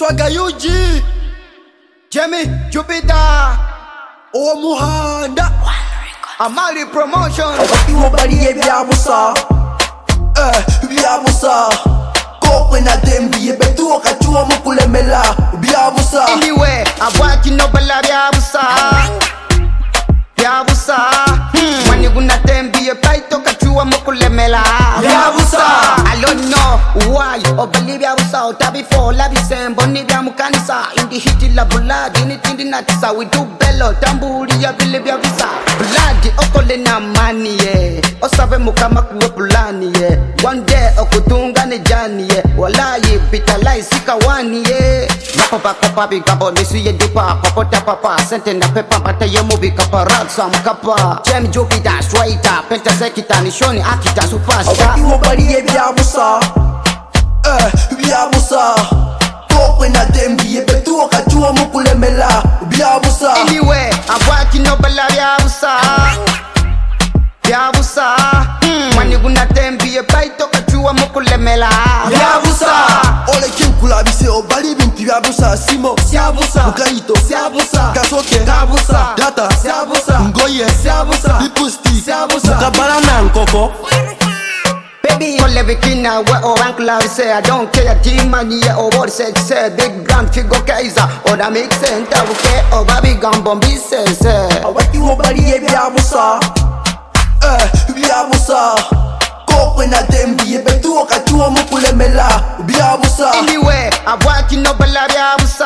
Swagga UG, Jamie Jupiter, Omuhanda, Amali Promotion. Abatiwo baliye byabusa, byabusa. Kokwe na dembi betuwo kachuwa mukulemela byabusa. Anyway, abwaki no bala byabusa, byabusa. Mani guna dembi paito kachuwa mukulemela byabusa. I don't know why obali byabusa otabi for labi sembo ni byamukanisa indi hiti la blood initindi natisa we do bello tamburi ya bile byabusa blood okole na mani ye osabe mukama kuwe pulani ye one day okutunga ne jani ye walayi bitalai sika wani ye papa papa bigabo nisu ye dupa papa papa sente na pepa bata ye movie kapa raksa mkapa Jamie Jupiter straighter penta sekita nishoni akita superstar. Abatiwo baliye byabusa, byabusa. Kokwe na dembi betuwo kachuwa mukulemela byabusa. Anyway, abwaki no bala byabusa, byabusa. Mani guna dembi paito kachuwa mukulemela byabusa. Ole kinkula bise obali binti byabusa. Simo syabusa, Bukaito syabusa, Kasoke kabusa, Data syabusa, Ngoye syabusa, Lipusti syabusa, Kabala na Nkoko. baby, all every kina where or uncle say I don't care G-money or what said big brand figure Kaiser or that makes sense okay or baby gambon be says Abatiwo baliye byabusa, byabusa. Kokwe na dembi betuwo kachuwa mukulemela byabusa. anyway abwaki no bala byabusa,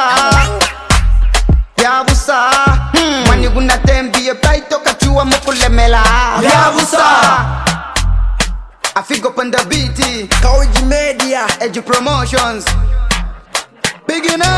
byabusa. Mani guna dembi paito kachuwa mukulemela byabusa. I figure up on the BT Kawaji Media, Edge Promotions. Big enough.